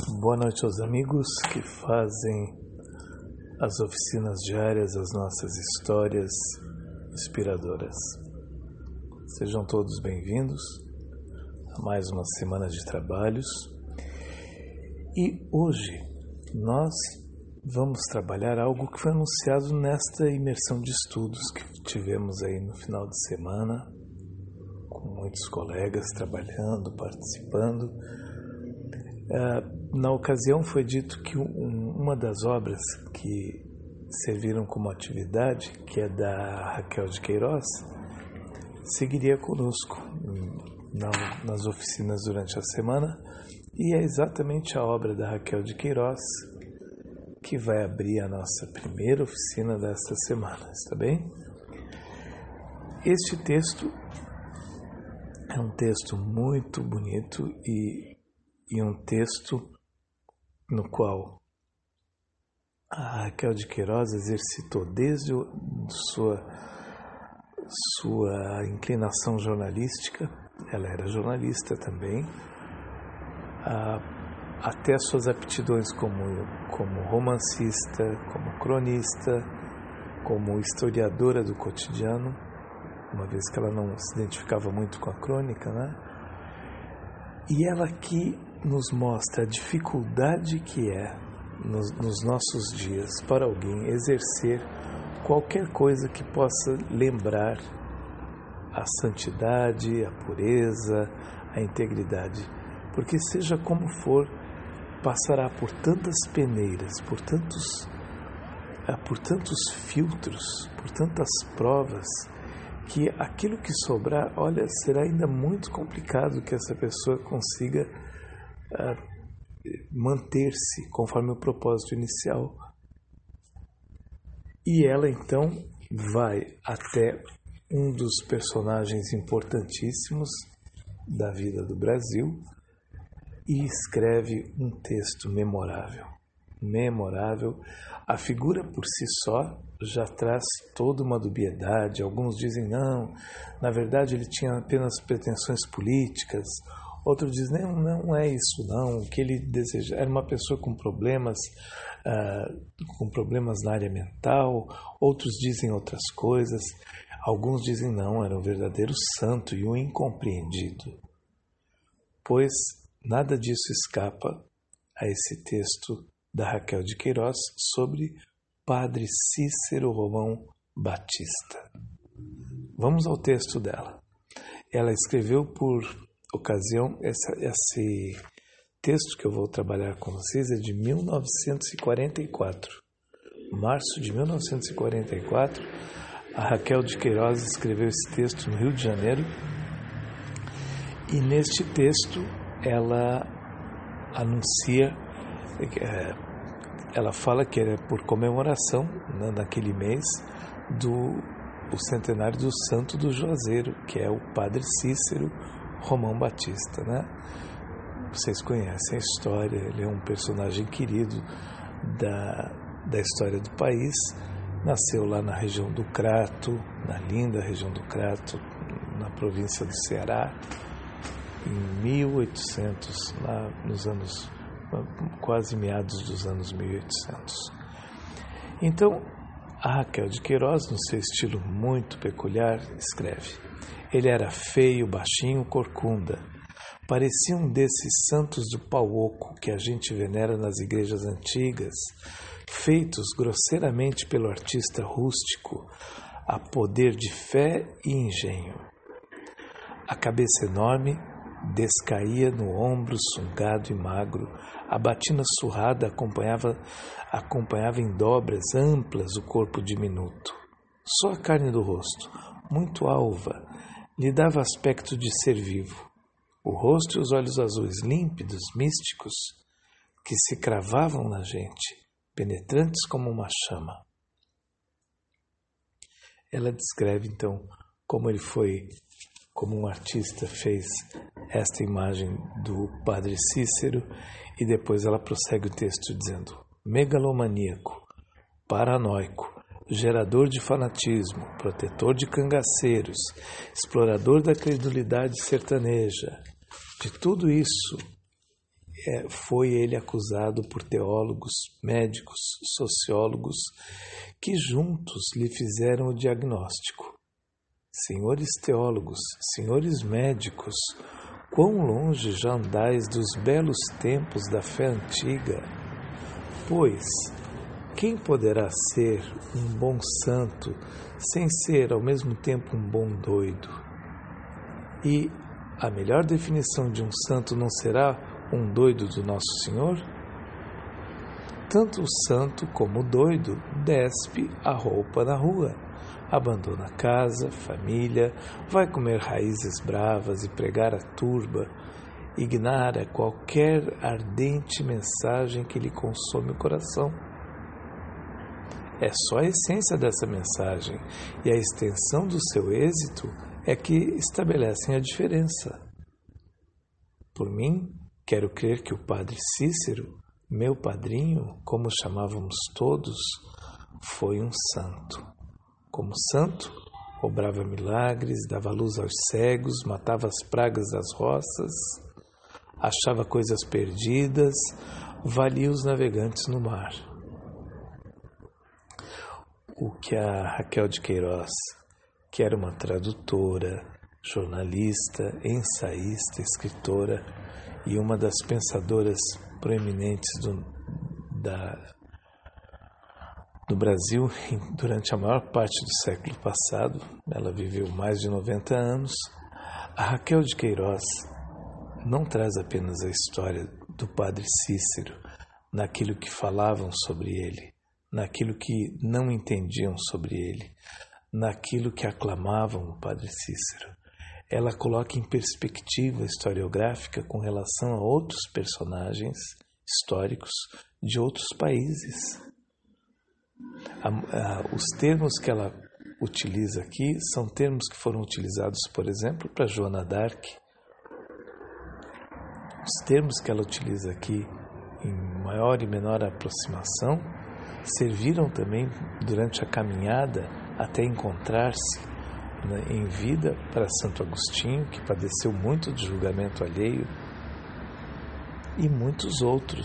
Boa noite aos amigos que fazem as oficinas diárias, as nossas histórias inspiradoras. Sejam todos bem-vindos a mais uma semana de trabalhos. E hoje nós vamos trabalhar algo que foi anunciado nesta imersão de estudos que tivemos aí no final de semana, com muitos colegas trabalhando, participando. Na ocasião foi dito que uma das obras que serviram como atividade, que é da Raquel de Queiroz, seguiria conosco nas oficinas durante a semana, e é exatamente a obra da Raquel de Queiroz que vai abrir a nossa primeira oficina desta semana, está bem? Este texto é um texto muito bonito e um texto no qual a Raquel de Queiroz exercitou desde sua inclinação jornalística, ela era jornalista também, até suas aptidões como romancista, como cronista, como historiadora do cotidiano, uma vez que ela não se identificava muito com a crônica, né? E ela aqui nos mostra a dificuldade que é nos nossos dias para alguém exercer qualquer coisa que possa lembrar a santidade, a pureza, a integridade, porque seja como for, passará por tantas peneiras, por tantos filtros, por tantas provas, que aquilo que sobrar, será ainda muito complicado que essa pessoa consiga manter-se conforme o propósito inicial. E ela então vai até um dos personagens importantíssimos da vida do Brasil e escreve um texto memorável. A figura por si só já traz toda uma dubiedade. Alguns dizem não, na verdade ele tinha apenas pretensões políticas. Outros dizem não é isso não, o que ele deseja era uma pessoa com problemas na área mental. Outros dizem outras coisas. Alguns dizem não, era um verdadeiro santo e um incompreendido. Pois nada disso escapa a esse texto da Raquel de Queiroz sobre Padre Cícero Romão Batista. Vamos ao texto dela. Ela escreveu por ocasião, esse texto que eu vou trabalhar com vocês é de 1944. Março de 1944, a Raquel de Queiroz escreveu esse texto no Rio de Janeiro, e neste texto ela anuncia, ela fala que era por comemoração, né, naquele mês, o centenário do Santo do Juazeiro, que é o Padre Cícero Romão Batista, né? Vocês conhecem a história, ele é um personagem querido da história do país. Nasceu lá na região do Crato, na linda região do Crato, na província do Ceará, em 1800, lá nos anos, quase meados dos anos 1800. Então, a Raquel de Queiroz, no seu estilo muito peculiar, escreve: ele era feio, baixinho, corcunda. Parecia um desses santos do pau oco que a gente venera nas igrejas antigas, feitos grosseiramente pelo artista rústico, a poder de fé e engenho. A cabeça enorme descaía no ombro sungado e magro, a batina surrada acompanhava em dobras amplas o corpo diminuto. Só a carne do rosto, muito alva, lhe dava aspecto de ser vivo. O rosto e os olhos azuis límpidos, místicos, que se cravavam na gente, penetrantes como uma chama. Ela descreve então como um artista fez esta imagem do Padre Cícero, e depois ela prossegue o texto dizendo: megalomaníaco, paranoico, gerador de fanatismo, protetor de cangaceiros, explorador da credulidade sertaneja. De tudo isso foi ele acusado por teólogos, médicos, sociólogos, que juntos lhe fizeram o diagnóstico. Senhores teólogos, senhores médicos, quão longe já andais dos belos tempos da fé antiga? Pois, quem poderá ser um bom santo sem ser ao mesmo tempo um bom doido? E a melhor definição de um santo não será um doido do Nosso Senhor? Tanto o santo como o doido despe a roupa na rua, abandona casa, família, vai comer raízes bravas e pregar a turba, ignara qualquer ardente mensagem que lhe consome o coração. É só a essência dessa mensagem e a extensão do seu êxito é que estabelecem a diferença. Por mim, quero crer que o padre Cícero, meu padrinho, como chamávamos todos, foi um santo. Como santo, obrava milagres, dava luz aos cegos, matava as pragas das roças, achava coisas perdidas, valia os navegantes no mar. O que a Raquel de Queiroz, que era uma tradutora, jornalista, ensaísta, escritora e uma das pensadoras proeminentes do Brasil durante a maior parte do século passado, ela viveu mais de 90 anos, a Raquel de Queiroz não traz apenas a história do padre Cícero, naquilo que falavam sobre ele, naquilo que não entendiam sobre ele, naquilo que aclamavam o padre Cícero. Ela coloca em perspectiva historiográfica com relação a outros personagens históricos de outros países. Os termos que ela utiliza aqui são termos que foram utilizados, por exemplo, para Joana d'Arc. Os termos que ela utiliza aqui, em maior e menor aproximação, serviram também durante a caminhada até encontrar-se em vida para Santo Agostinho, que padeceu muito de julgamento alheio, e muitos outros,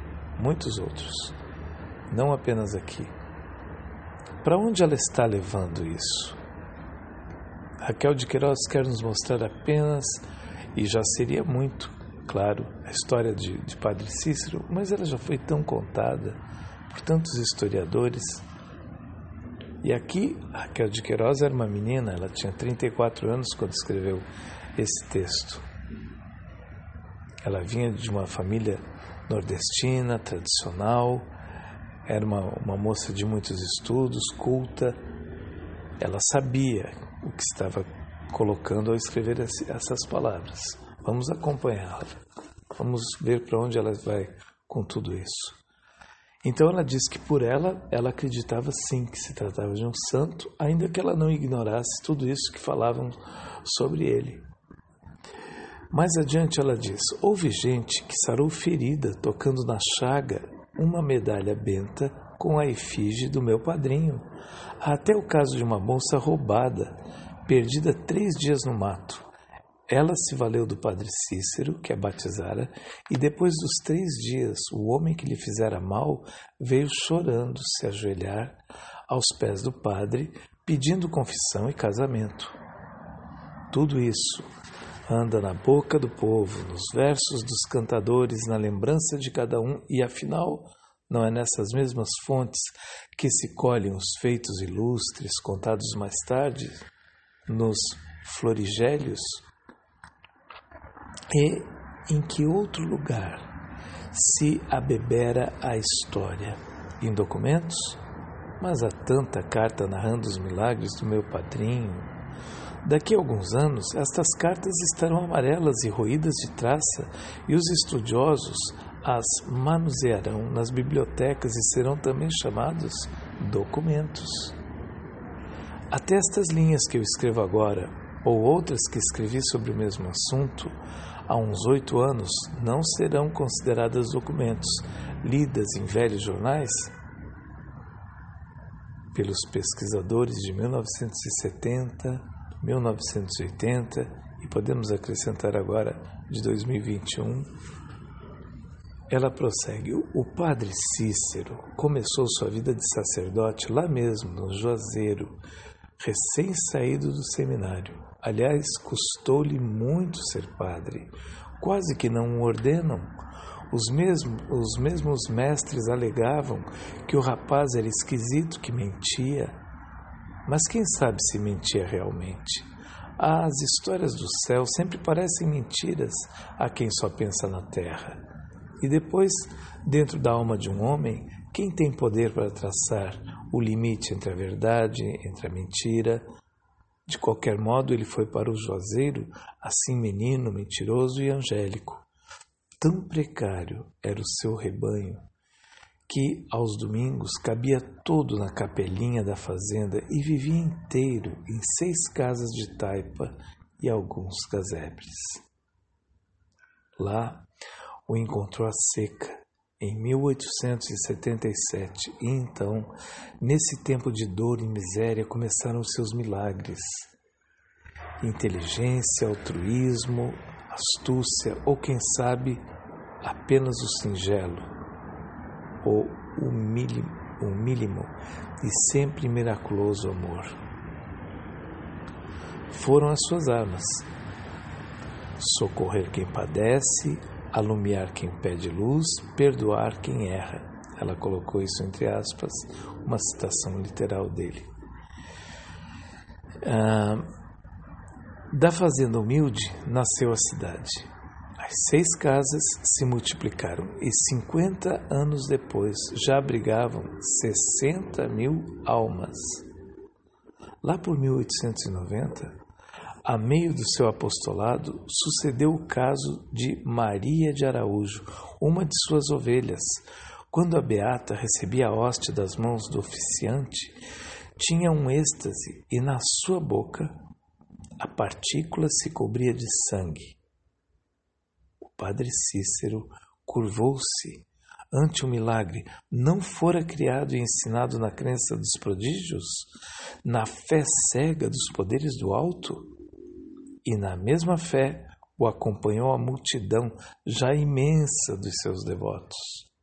não apenas aqui. Para onde ela está levando isso? Raquel de Queiroz quer nos mostrar apenas, e já seria muito, claro, a história de Padre Cícero, mas ela já foi tão contada por tantos historiadores. E aqui, Raquel de Queiroz era uma menina, ela tinha 34 anos quando escreveu esse texto. Ela vinha de uma família nordestina, tradicional, era uma moça de muitos estudos, culta. Ela sabia o que estava colocando ao escrever essas palavras. Vamos acompanhá-la, vamos ver para onde ela vai com tudo isso. Então ela diz que por ela acreditava sim que se tratava de um santo, ainda que ela não ignorasse tudo isso que falavam sobre ele. Mais adiante ela diz: houve gente que sarou ferida tocando na chaga uma medalha benta com a efígie do meu padrinho. Há até o caso de uma moça roubada, perdida 3 dias no mato. Ela se valeu do padre Cícero, que a batizara, e depois dos 3 dias, o homem que lhe fizera mal veio chorando se ajoelhar aos pés do padre, pedindo confissão e casamento. Tudo isso anda na boca do povo, nos versos dos cantadores, na lembrança de cada um, e afinal, não é nessas mesmas fontes que se colhem os feitos ilustres contados mais tarde, nos florigélios? E em que outro lugar se abebera a história? Em documentos? Mas há tanta carta narrando os milagres do meu padrinho. Daqui a alguns anos, estas cartas estarão amarelas e roídas de traça, e os estudiosos as manusearão nas bibliotecas e serão também chamados documentos. Até estas linhas que eu escrevo agora, ou outras que escrevi sobre o mesmo assunto há uns 8 anos, não serão consideradas documentos, lidas em velhos jornais pelos pesquisadores de 1970, 1980 e podemos acrescentar agora de 2021. Ela prossegue. O padre Cícero começou sua vida de sacerdote lá mesmo, no Juazeiro, recém-saído do seminário. Aliás, custou-lhe muito ser padre. Quase que não o ordenam. Os mesmos mestres alegavam que o rapaz era esquisito, que mentia. Mas quem sabe se mentia realmente? As histórias do céu sempre parecem mentiras a quem só pensa na terra. E depois, dentro da alma de um homem, quem tem poder para traçar o limite entre a verdade, entre a mentira? De qualquer modo, ele foi para o Juazeiro, assim menino, mentiroso e angélico. Tão precário era o seu rebanho, que aos domingos cabia todo na capelinha da fazenda e vivia inteiro em 6 casas de taipa e alguns casebres. Lá o encontrou a seca, em 1877, e então, nesse tempo de dor e miséria, começaram os seus milagres. Inteligência, altruísmo, astúcia, ou quem sabe, apenas o singelo, ou o mínimo e sempre miraculoso amor. Foram as suas armas: socorrer quem padece, alumiar quem pede luz, perdoar quem erra. Ela colocou isso entre aspas, uma citação literal dele. Da fazenda humilde nasceu a cidade. As 6 casas se multiplicaram e 50 anos depois já abrigavam 60.000 almas. Lá por 1890, a meio do seu apostolado, sucedeu o caso de Maria de Araújo, uma de suas ovelhas. Quando a beata recebia a hóstia das mãos do oficiante, tinha um êxtase e na sua boca a partícula se cobria de sangue. O padre Cícero curvou-se ante o milagre. Não fora criado e ensinado na crença dos prodígios, na fé cega dos poderes do alto? E na mesma fé o acompanhou a multidão já imensa dos seus devotos.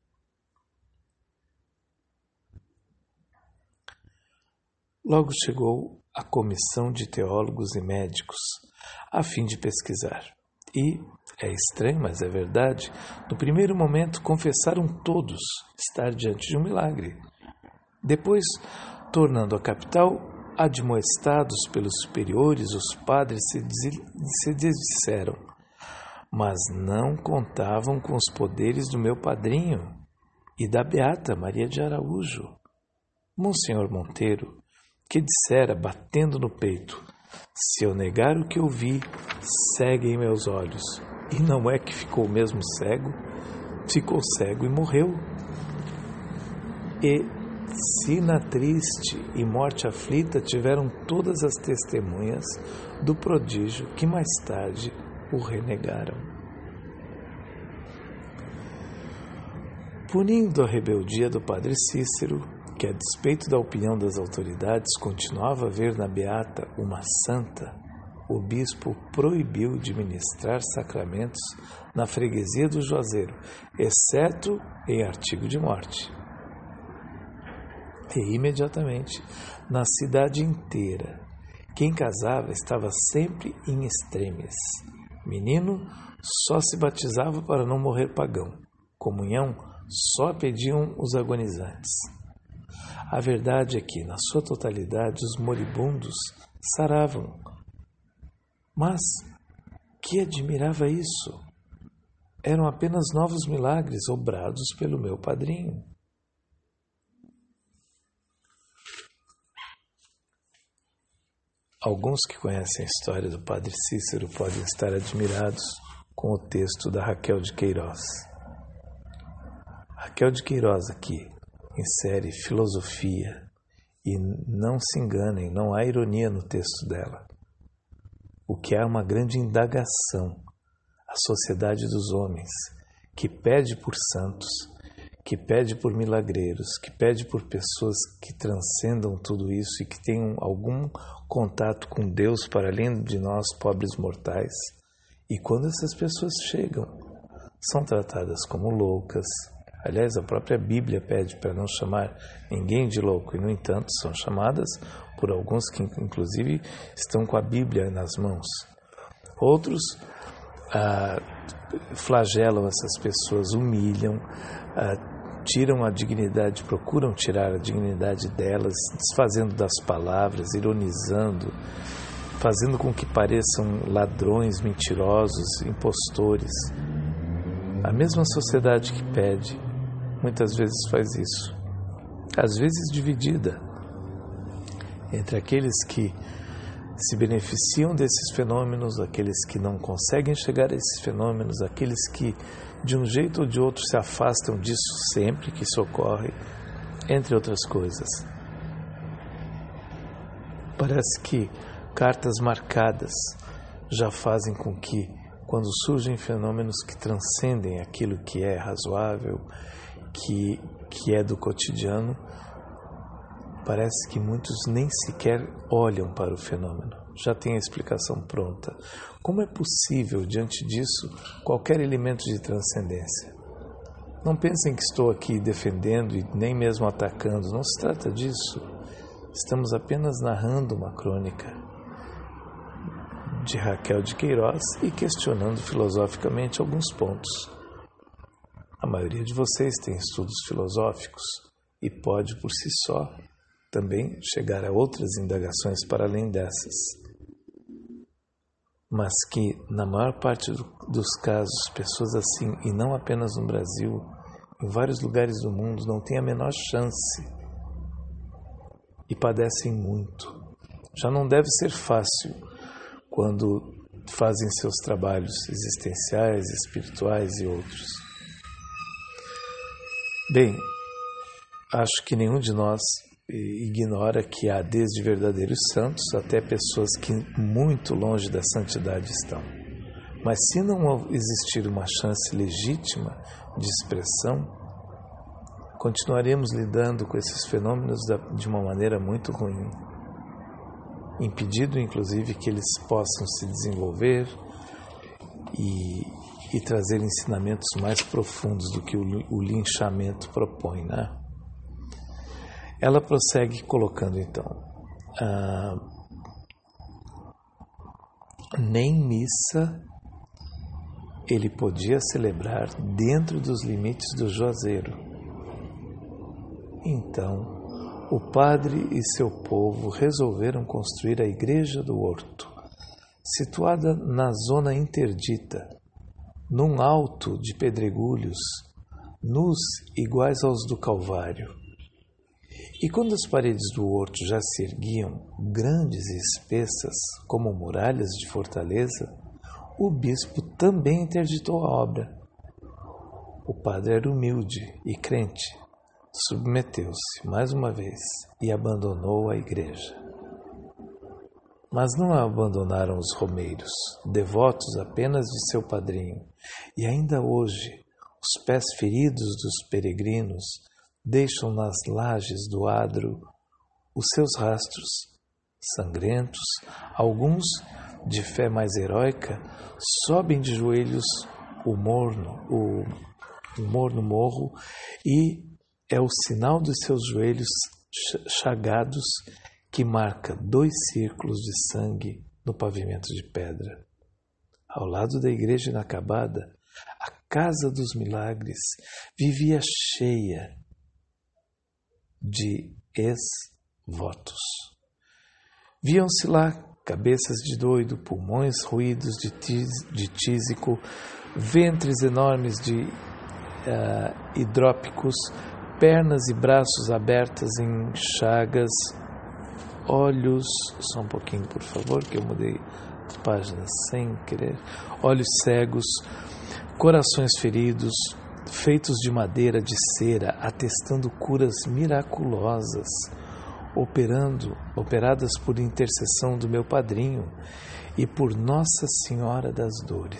Logo chegou a comissão de teólogos e médicos, a fim de pesquisar. E, é estranho, mas é verdade, no primeiro momento confessaram todos estar diante de um milagre. Depois, tornando a capital, admoestados pelos superiores, os padres se desdisseram, mas não contavam com os poderes do meu padrinho e da beata Maria de Araújo. Monsenhor Monteiro, que dissera, batendo no peito: se eu negar o que eu vi, ceguem meus olhos. E não é que ficou mesmo cego? Ficou cego e morreu. E sina triste e morte aflita tiveram todas as testemunhas do prodígio que mais tarde o renegaram. Punindo a rebeldia do padre Cícero, que a despeito da opinião das autoridades continuava a ver na beata uma santa, o bispo proibiu de ministrar sacramentos na freguesia do Juazeiro, exceto em artigo de morte. E imediatamente, na cidade inteira, quem casava estava sempre em extremis. Menino só se batizava para não morrer pagão. Comunhão só pediam os agonizantes. A verdade é que, na sua totalidade, os moribundos saravam. Mas que admirava isso? Eram apenas novos milagres obrados pelo meu padrinho. Alguns que conhecem a história do padre Cícero podem estar admirados com o texto da Raquel de Queiroz. Raquel de Queiroz aqui insere filosofia e não se enganem, não há ironia no texto dela. O que há é uma grande indagação à sociedade dos homens, que pede por santos, que pede por milagreiros, que pede por pessoas que transcendam tudo isso e que tenham algum contato com Deus para além de nós, pobres mortais. E quando essas pessoas chegam, são tratadas como loucas. Aliás, a própria Bíblia pede para não chamar ninguém de louco, e, no entanto, são chamadas por alguns que, inclusive, estão com a Bíblia nas mãos. Outros flagelam essas pessoas, humilham, tiram a dignidade, procuram tirar a dignidade delas, desfazendo das palavras, ironizando, fazendo com que pareçam ladrões, mentirosos, impostores. A mesma sociedade que pede, muitas vezes faz isso, às vezes dividida entre aqueles que se beneficiam desses fenômenos, aqueles que não conseguem chegar a esses fenômenos, aqueles que de um jeito ou de outro se afastam disso sempre que isso ocorre, entre outras coisas. Parece que cartas marcadas já fazem com que, quando surgem fenômenos que transcendem aquilo que é razoável, que é do cotidiano, parece que muitos nem sequer olham para o fenômeno. Já tem a explicação pronta. Como é possível, diante disso, qualquer elemento de transcendência? Não pensem que estou aqui defendendo e nem mesmo atacando. Não se trata disso. Estamos apenas narrando uma crônica de Raquel de Queiroz e questionando filosoficamente alguns pontos. A maioria de vocês tem estudos filosóficos e pode, por si só, também chegar a outras indagações para além dessas. Mas que, na maior parte dos casos, pessoas assim, e não apenas no Brasil, em vários lugares do mundo, não têm a menor chance e padecem muito. Já não deve ser fácil quando fazem seus trabalhos existenciais, espirituais e outros. Bem, acho que nenhum de nós ignora que há desde verdadeiros santos até pessoas que muito longe da santidade estão. Mas se não existir uma chance legítima de expressão, continuaremos lidando com esses fenômenos de uma maneira muito ruim, impedindo inclusive que eles possam se desenvolver e trazer ensinamentos mais profundos do que o linchamento propõe, né? Ela prossegue colocando então, nem missa ele podia celebrar dentro dos limites do Juazeiro. Então, o padre e seu povo resolveram construir a Igreja do Horto, situada na zona interdita, num alto de pedregulhos, nus iguais aos do Calvário. E quando as paredes do horto já se erguiam, grandes e espessas, como muralhas de fortaleza, o bispo também interditou a obra. O padre era humilde e crente, submeteu-se mais uma vez e abandonou a igreja. Mas não a abandonaram os romeiros, devotos apenas de seu padrinho, e ainda hoje os pés feridos dos peregrinos deixam nas lajes do adro os seus rastros sangrentos. Alguns, de fé mais heróica, sobem de joelhos o morno morro, e é o sinal dos seus joelhos chagados que marca 2 círculos de sangue no pavimento de pedra. Ao lado da igreja inacabada, a Casa dos Milagres vivia cheia de ex-votos. Viam-se lá cabeças de doido, pulmões ruídos de tísico, ventres enormes de hidrópicos, pernas e braços abertas em chagas, olhos, só um pouquinho por favor, que eu mudei de página sem querer, olhos cegos, corações feridos, feitos de madeira, de cera, atestando curas miraculosas, operadas por intercessão do meu padrinho e por Nossa Senhora das Dores.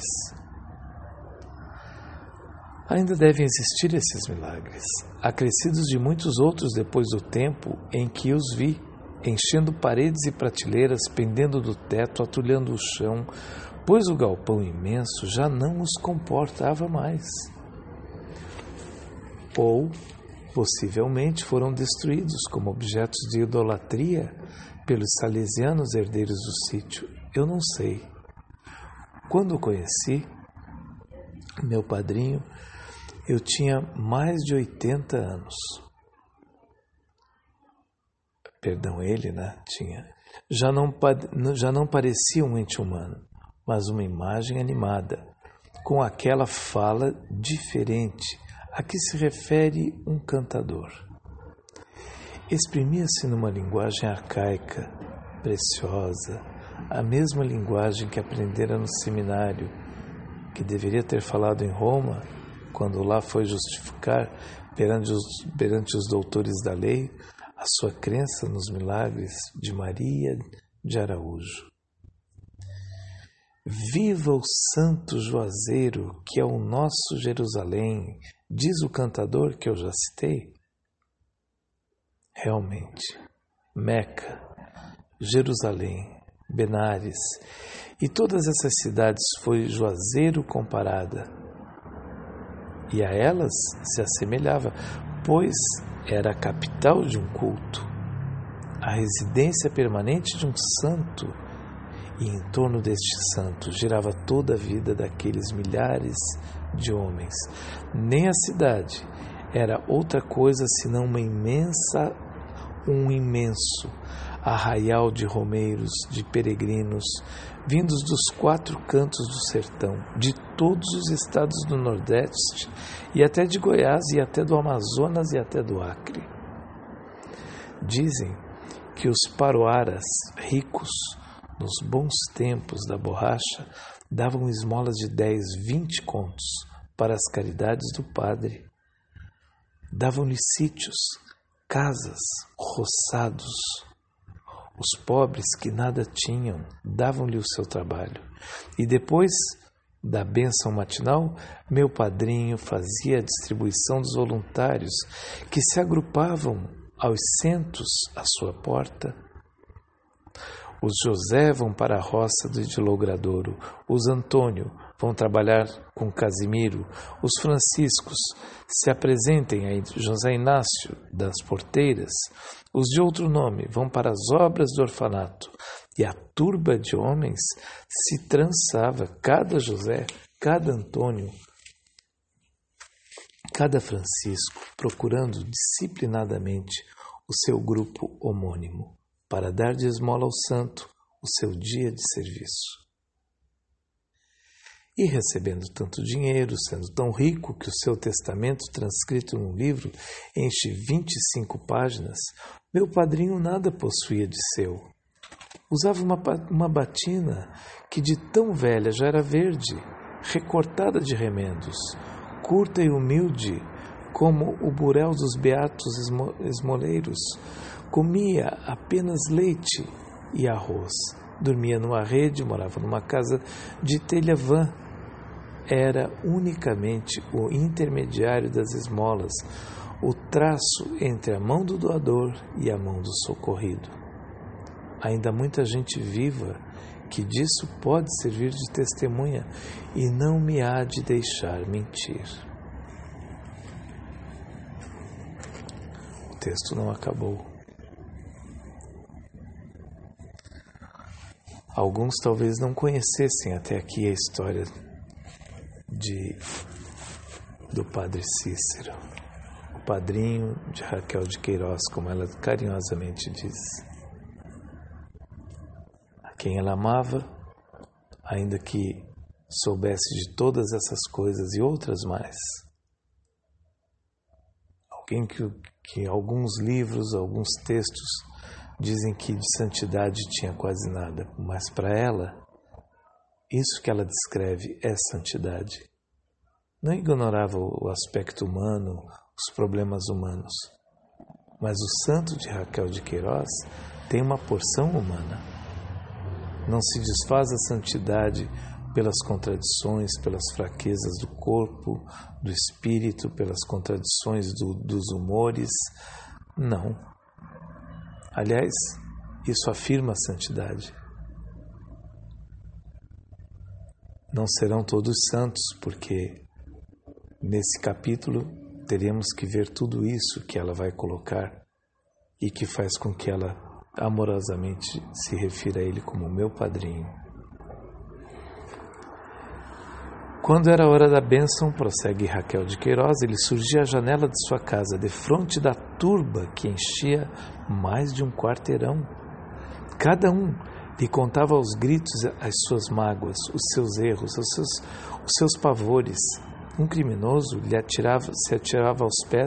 Ainda devem existir esses milagres, acrescidos de muitos outros depois do tempo em que os vi, enchendo paredes e prateleiras, pendendo do teto, atulhando o chão, pois o galpão imenso já não os comportava mais. Ou, possivelmente, foram destruídos como objetos de idolatria pelos salesianos herdeiros do sítio. Eu não sei. Quando o conheci, meu padrinho, eu tinha mais de 80 anos. Perdão, ele, né? Tinha. Já não parecia um ente humano, mas uma imagem animada, com aquela fala diferente a que se refere um cantador. Exprimia-se numa linguagem arcaica, preciosa, a mesma linguagem que aprendera no seminário, que deveria ter falado em Roma, quando lá foi justificar perante os doutores da lei a sua crença nos milagres de Maria de Araújo. Viva o Santo Juazeiro, que é o nosso Jerusalém, diz o cantador que eu já citei. Realmente, Meca, Jerusalém, Benares e todas essas cidades foi Juazeiro comparada. E a elas se assemelhava, pois era a capital de um culto, a residência permanente de um santo, e em torno deste santo girava toda a vida daqueles milhares de homens. Nem a cidade era outra coisa senão um imenso arraial de romeiros, de peregrinos, vindos dos 4 cantos do sertão, de todos os estados do Nordeste, e até de Goiás, e até do Amazonas, e até do Acre. Dizem que os paroaras ricos, nos bons tempos da borracha, davam esmolas de 10, 20 contos para as caridades do padre. Davam-lhe sítios, casas, roçados. Os pobres que nada tinham davam-lhe o seu trabalho. E depois da bênção matinal, meu padrinho fazia a distribuição dos voluntários que se agrupavam aos centos à sua porta. Os José vão para a roça de Logradouro, os Antônio vão trabalhar com Casimiro, os Franciscos se apresentem a José Inácio das Porteiras, os de outro nome vão para as obras do orfanato, e a turba de homens se trançava, cada José, cada Antônio, cada Francisco, procurando disciplinadamente o seu grupo homônimo, para dar de esmola ao santo o seu dia de serviço. E recebendo tanto dinheiro, sendo tão rico que o seu testamento, transcrito num livro, enche 25 páginas, meu padrinho nada possuía de seu. Usava uma batina que de tão velha já era verde, recortada de remendos, curta e humilde como o burel dos beatos esmoleiros. Comia apenas leite e arroz. Dormia numa rede, morava numa casa de telha vã. Era unicamente o intermediário das esmolas, o traço entre a mão do doador e a mão do socorrido. Ainda há muita gente viva que disso pode servir de testemunha e não me há de deixar mentir. O texto não acabou. Alguns talvez não conhecessem até aqui a história do Padre Cícero, o padrinho de Raquel de Queiroz, como ela carinhosamente diz, a quem ela amava, ainda que soubesse de todas essas coisas e outras mais. Alguém que alguns livros, alguns textos dizem que de santidade tinha quase nada, mas para ela, isso que ela descreve é santidade. Não ignorava o aspecto humano, os problemas humanos, mas o santo de Raquel de Queiroz tem uma porção humana. Não se desfaz a santidade pelas contradições, pelas fraquezas do corpo, do espírito, pelas contradições dos humores. Não. Aliás, isso afirma a santidade. Não serão todos santos, porque nesse capítulo teremos que ver tudo isso que ela vai colocar e que faz com que ela amorosamente se refira a ele como meu padrinho. Quando era a hora da bênção, prossegue Raquel de Queiroz, ele surgia à janela de sua casa, defronte da turba que enchia mais de um quarteirão. Cada um lhe contava aos gritos as suas mágoas, os seus erros, os seus pavores. Um criminoso se atirava aos pés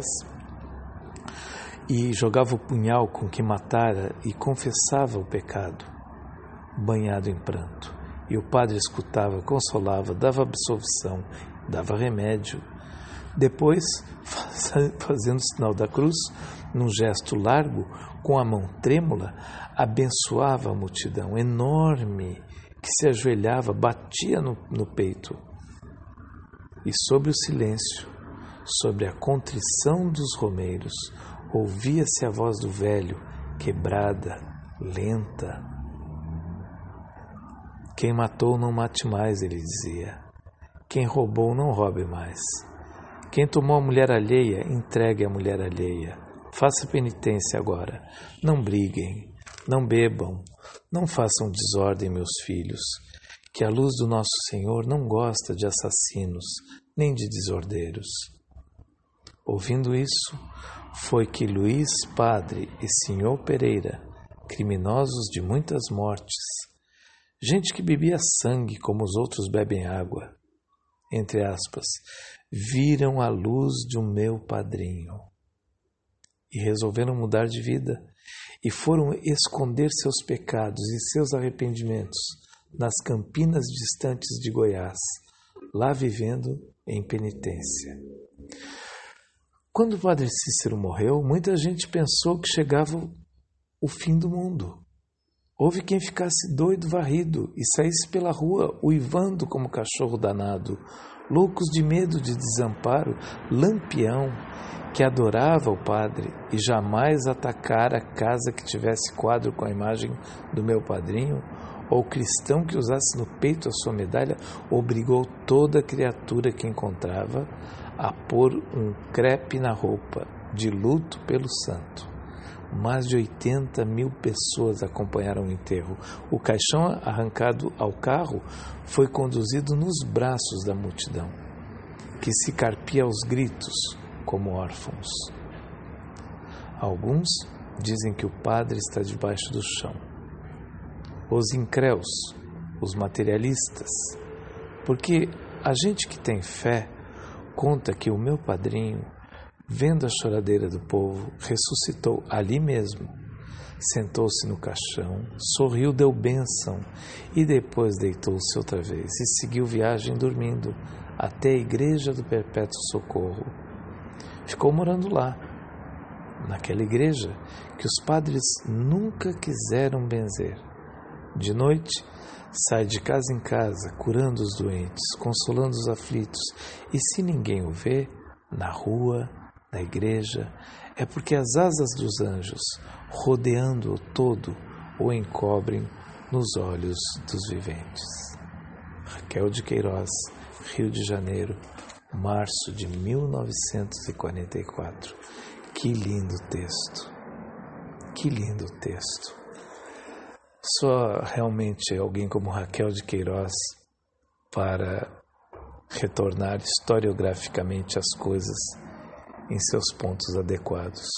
e jogava o punhal com que matara e confessava o pecado, banhado em pranto. E o padre escutava, consolava, dava absolvição, dava remédio. Depois, fazendo o sinal da cruz, num gesto largo, com a mão trêmula, abençoava a multidão enorme que se ajoelhava, batia no peito. E sobre o silêncio, sobre a contrição dos romeiros, ouvia-se a voz do velho, quebrada, lenta. Quem matou não mate mais, ele dizia. Quem roubou não roube mais. Quem tomou a mulher alheia, entregue a mulher alheia. Faça penitência agora. Não briguem, não bebam, não façam desordem, meus filhos, que a luz do nosso Senhor não gosta de assassinos, nem de desordeiros. Ouvindo isso, foi que Luís Padre e Senhor Pereira, criminosos de muitas mortes, gente que bebia sangue como os outros bebem água, entre aspas, viram a luz de um meu padrinho e resolveram mudar de vida e foram esconder seus pecados e seus arrependimentos nas campinas distantes de Goiás, lá vivendo em penitência. Quando o padre Cícero morreu, muita gente pensou que chegava o fim do mundo. Houve quem ficasse doido varrido e saísse pela rua uivando como cachorro danado, loucos de medo de desamparo, lampião, que adorava o padre e jamais atacara a casa que tivesse quadro com a imagem do meu padrinho, ou cristão que usasse no peito a sua medalha, obrigou toda criatura que encontrava a pôr um crepe na roupa, de luto pelo santo. Mais de 80.000 pessoas acompanharam o enterro. O caixão arrancado ao carro foi conduzido nos braços da multidão, que se carpia aos gritos como órfãos. Alguns dizem que o padre está debaixo do chão. Os incréus, os materialistas, porque a gente que tem fé conta que o meu padrinho, vendo a choradeira do povo, ressuscitou ali mesmo, sentou-se no caixão, sorriu, deu bênção e depois deitou-se outra vez e seguiu viagem dormindo até a igreja do Perpétuo Socorro. Ficou morando lá, naquela igreja que os padres nunca quiseram benzer. De noite, sai de casa em casa, curando os doentes, consolando os aflitos, e se ninguém o vê, na rua, na igreja, é porque as asas dos anjos, rodeando-o todo, o encobrem nos olhos dos viventes. Raquel de Queiroz, Rio de Janeiro, março de 1944. Que lindo texto! Que lindo texto! Só realmente alguém como Raquel de Queiroz para retornar historiograficamente as coisas em seus pontos adequados.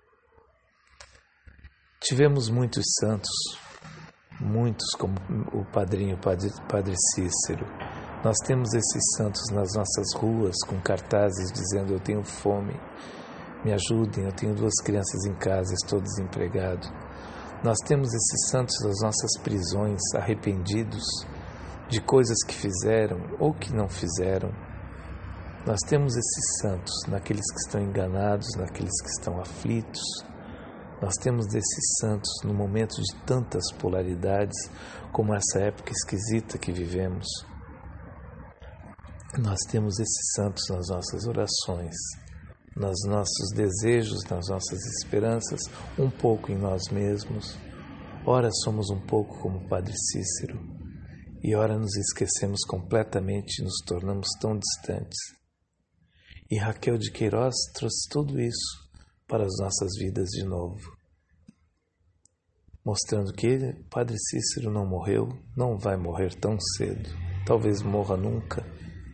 Tivemos muitos santos, muitos como o padrinho Padre Cícero. Nós temos esses santos nas nossas ruas com cartazes dizendo: eu tenho fome, me ajudem, eu tenho 2 crianças em casa, estou desempregado. Nós temos esses santos nas nossas prisões, arrependidos de coisas que fizeram ou que não fizeram. Nós temos esses santos naqueles que estão enganados, naqueles que estão aflitos. Nós temos esses santos no momento de tantas polaridades, como essa época esquisita que vivemos. Nós temos esses santos nas nossas orações, nos nossos desejos, nas nossas esperanças, um pouco em nós mesmos. Ora somos um pouco como o Padre Cícero, e ora nos esquecemos completamente e nos tornamos tão distantes. E Raquel de Queiroz trouxe tudo isso para as nossas vidas de novo, mostrando que ele, Padre Cícero, não morreu, não vai morrer tão cedo, talvez morra nunca,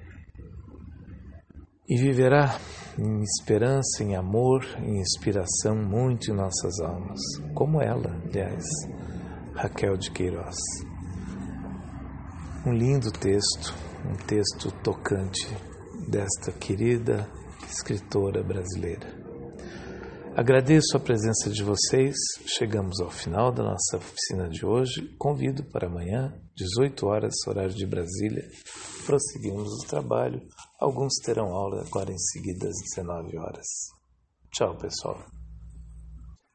e viverá em esperança, em amor, em inspiração muito em nossas almas, como ela, aliás, Raquel de Queiroz. Um lindo texto, um texto tocante desta querida escritora brasileira. Agradeço a presença de vocês, chegamos ao final da nossa oficina de hoje, convido para amanhã, 18 horas, horário de Brasília, prosseguimos o trabalho, alguns terão aula agora em seguida às 19 horas. Tchau, pessoal.